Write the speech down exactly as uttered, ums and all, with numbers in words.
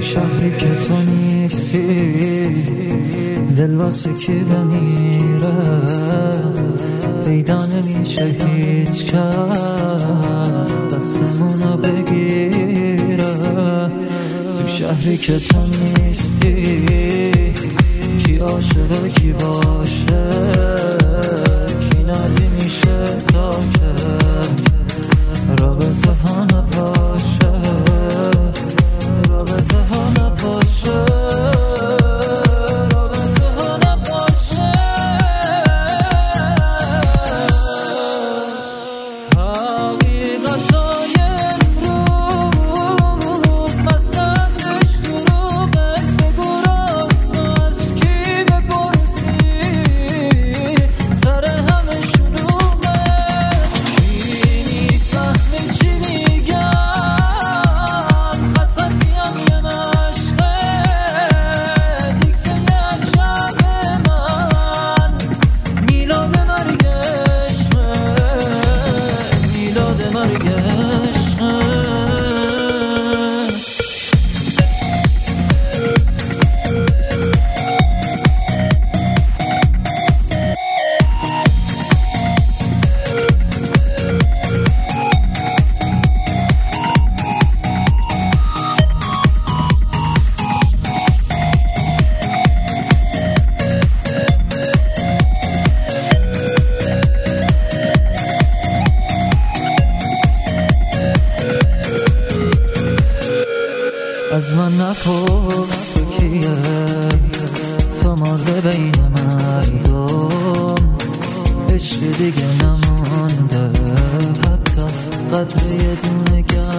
شهری که تو نیستی دل واسه کی بمیره، پیدا نمیشه هیچ کس دستمونو بگیره. تو شهری که تو نیستی کی عاشقه کی باشه، کی ندی میشه تا که رابطه ها نباشه، رابطه ها نباشه، رابطه ها نباشه. حقیقتای امروز مستندش دروغه، بگو راست از کی بپرسی سر همه شلوغه. کی میفهمه چی میگم، خط خطیم یه مشقه، دیکسه از شب من میلاد مرگ عشقه، میلاد مرگ عشقه. از من نپرس تو کیه، تو مرده بین مردم، عشق دیگه نمانده، حتی قدر یه دونه گرد